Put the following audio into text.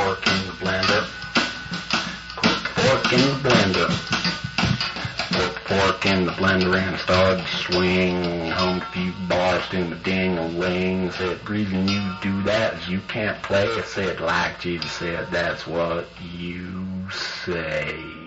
fork in the blender. Put the fork in the blender. Put the fork in the blender and started to swing. Hummed a few bars to my ding-a-ling. Said, the reason you do that is you can't play. I said, like Jesus said, that's what you say.